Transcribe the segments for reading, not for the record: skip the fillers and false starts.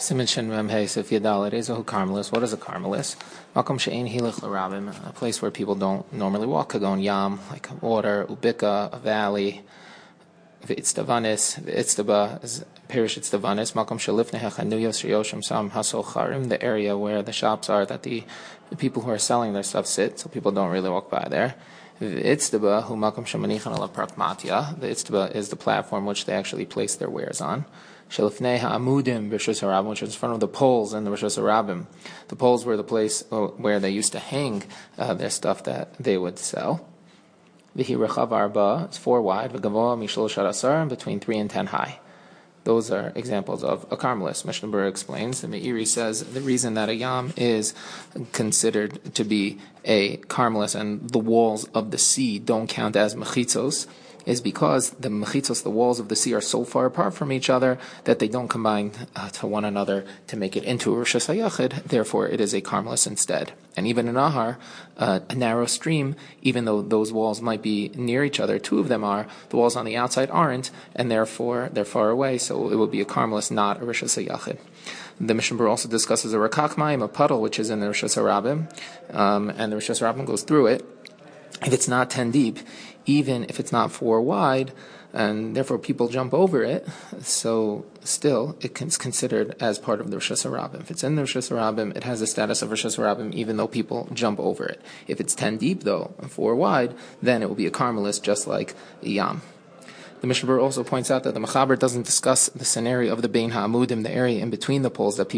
Siman Shin Mem Hey Sif Yadal Erezahu Carmelis. What is a Carmelis? Makom She'ein Hilach L'Rabim, a place where people don't normally walk. Kagon Yam, like water, Ubika, a valley. V'Itztavanis, V'Itztaba is Pirish Itztavanis. Makom She'lifnei HaChanuyos She'yoshim Sam Hasol Charim, the area where the shops are that the people who are selling their stuff sit, so people don't really walk by there. V'Itztaba Hu Makom She'manichan Ala Prakmatya. The Itztaba is the platform which they actually place their wares on. Shelifnei ha'amudim b'Rishus Harabim, which is in front of the poles in the Rishus Harabim. The poles were the place where they used to hang their stuff that they would sell. V'hi rechav arba, it's 4 wide. V'gavoa mishlosh asar, between 3 and 10 high. Those are examples of a Carmelis. Mishnah Berurah explains. The Meiri says the reason that a yam is considered to be a Carmelis and the walls of the sea don't count as mechitzos is because the mechitzos, the walls of the sea, are so far apart from each other that they don't combine to one another to make it into a Rosh HaYachid. Therefore, it is a Carmelis instead. And even in Ahar, a narrow stream, even though those walls might be near each other, 2 of them are, the walls on the outside aren't, and therefore they're far away, so it would be a Carmelis, not a Rosh HaYachid. The Mishnah Berurah also discusses a Rakak Mayim, a puddle, which is in the Rosh Hashanah, and the Rosh Hashanah goes through it. If it's not 10 deep, even if it's not 4 wide, and therefore people jump over it, so still it's considered as part of the Rosh Hashanah. If it's in the Rosh Hashanah, it has the status of Rosh Hashanah even though people jump over it. If it's 10 deep though, and 4 wide, then it will be a Carmelis just like a Yam. The Mishnah Berurah also points out that the Mechaber doesn't discuss the scenario of the Bein HaAmudim, the area in between the poles that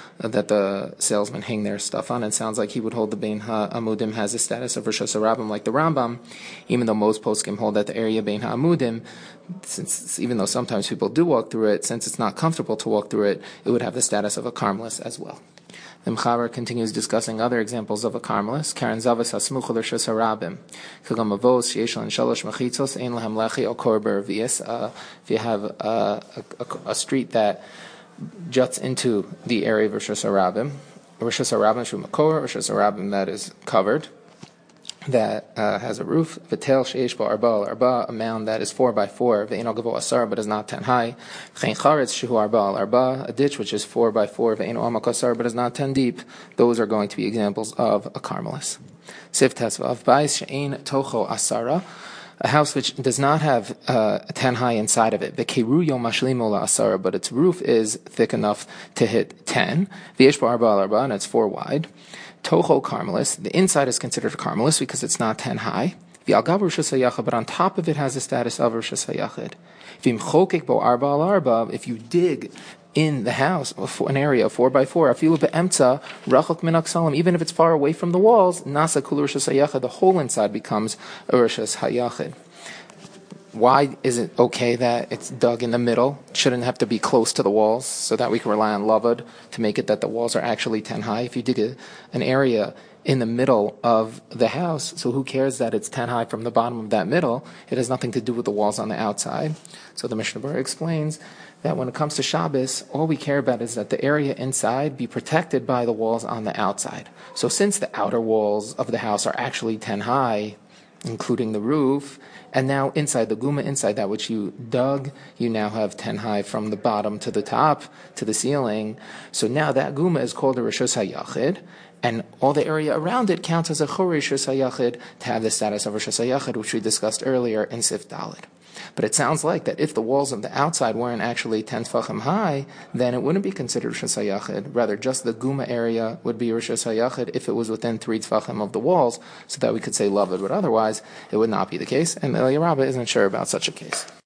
the salesmen hang their stuff on. It sounds like he would hold the Bein HaAmudim has the status of Rosh Hashanah like the Rambam, even though most poskim hold that the area Bein HaAmudim, even though sometimes people do walk through it, since it's not comfortable to walk through it, it would have the status of a Carmelis as well. The Mechaber continues discussing other examples of a Carmelis. Karen Zavas hasmuch l'Rosh Harabim. Kagam avos sheyesh lan shalosh mechitzos ein lahem lechi al korber vies. If you have a street that juts into the area of Rosh Harabim, Rosh Harabim shu makor, Rosh Harabim that is covered, that has a roof. V'tel sheish bo arba, a mound that is 4 by 4. Ve'eno gavo asar, but is not 10 high. V'chein charetz shehu arba, a ditch which is 4 by 4. Ve'eno amak asar, but is not 10 deep. Those are going to be examples of a Carmelis. Siv tesvav bais she'ein tocho asara, a house which does not have 10 high inside of it. V'keruyo mashlimo la asara, but its roof is thick enough to hit 10. V'yesh bo arba, and it's 4 wide. Toho Carmelis, the inside is considered a Carmelis because it's not 10 high. V'algav Rosh Hashanah, but on top of it has the status of Rosh Hashanah. V'im chokek bo arba al arba, if you dig in the house, an area of 4 by 4, afilu be'emtza, rachok min aksalim, even if it's far away from the walls, nasa kul Rosh Hashanah, the whole inside becomes a Rosh Hashanah. Why is it okay that it's dug in the middle? It shouldn't have to be close to the walls so that we can rely on lavud to make it that the walls are actually 10 high. If you dig an area in the middle of the house, so who cares that it's 10 high from the bottom of that middle? It has nothing to do with the walls on the outside. So the Mishnah Berurah explains that when it comes to Shabbos, all we care about is that the area inside be protected by the walls on the outside. So since the outer walls of the house are actually 10 high, including the roof, and now inside the guma, inside that which you dug, you now have 10 high from the bottom to the top, to the ceiling. So now that guma is called a Rosh HaYachid, and all the area around it counts as a Chorish Rosh HaYachid to have the status of Rosh HaYachid, which we discussed earlier in Sif Dalet. But it sounds like that if the walls of the outside weren't actually 10 tfachim high, then it wouldn't be considered Rosh Hashanah. Rather, just the Guma area would be Rosh Hashanah if it was within 3 tfachim of the walls, so that we could say lavud. But otherwise, it would not be the case. And the Eliyahu Rabbah isn't sure about such a case.